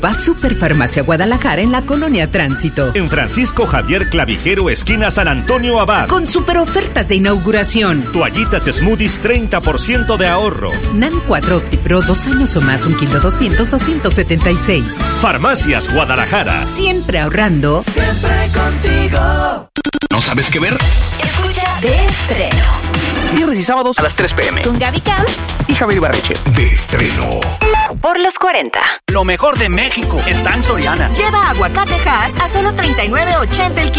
Va Superfarmacia Guadalajara en la Colonia Tránsito. En Francisco Javier Clavijero, esquina San Antonio Abad. Con super ofertas de inauguración. Toallitas Smoothies, 30% de ahorro. NAN 4 OptiPro, 2 años o más, 1 kilo 200, 276. Farmacias Guadalajara. Siempre ahorrando. Siempre contigo. ¿No sabes qué ver? Escucha De Estreno. Viernes y sábados a las 3 p.m. Con Gaby Camps y Javier Ibarreche. De Estreno. Por los 40. Lo mejor de México está en Soriana. Lleva aguacate Hass a solo $39.80 el kilo.